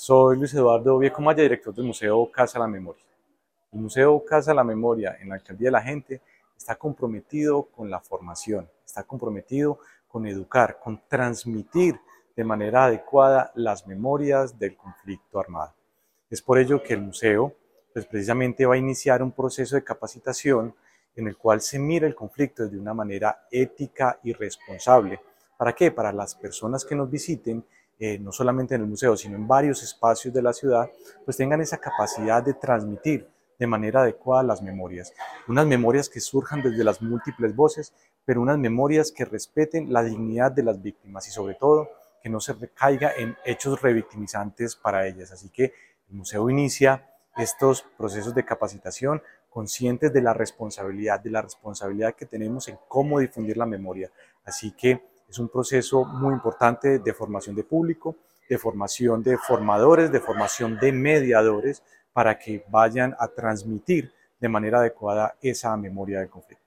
Soy Luis Eduardo Viecomaya, director del Museo Casa de la Memoria. El Museo Casa de la Memoria en la Alcaldía de la Gente está comprometido con la formación, está comprometido con educar, con transmitir de manera adecuada las memorias del conflicto armado. Es por ello que el museo precisamente va a iniciar un proceso de capacitación en el cual se mira el conflicto desde una manera ética y responsable. ¿Para qué? Para las personas que nos visiten, no solamente en el museo, sino en varios espacios de la ciudad, pues tengan esa capacidad de transmitir de manera adecuada las memorias. Unas memorias que surjan desde las múltiples voces, pero unas memorias que respeten la dignidad de las víctimas y sobre todo que no se recaiga en hechos revictimizantes para ellas. Así que el museo inicia estos procesos de capacitación conscientes de la responsabilidad que tenemos en cómo difundir la memoria. Así que es un proceso muy importante de formación de público, de formación de formadores, de formación de mediadores, para que vayan a transmitir de manera adecuada esa memoria del conflicto.